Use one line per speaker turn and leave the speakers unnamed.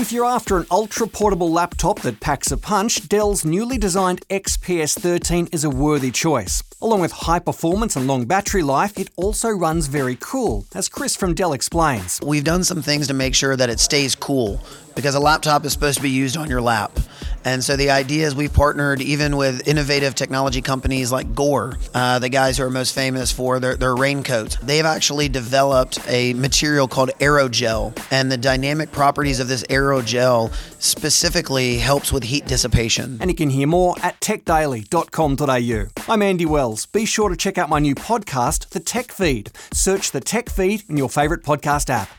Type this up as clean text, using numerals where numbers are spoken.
If you're after an ultra-portable laptop that packs a punch, Dell's newly designed XPS 13 is a worthy choice. Along with high performance and long battery life, it also runs very cool, as Chris from Dell explains.
We've done some things to make sure that it stays cool, because a laptop is supposed to be used on your lap. And so the idea is we've partnered even with innovative technology companies like Gore, the guys who are most famous for their raincoats. They've actually developed a material called aerogel, and the dynamic properties of this aerogel specifically helps with heat dissipation.
And you can hear more at techdaily.com.au. I'm Andy Wells. Be sure to check out my new podcast, The Tech Feed. Search The Tech Feed in your favourite podcast app.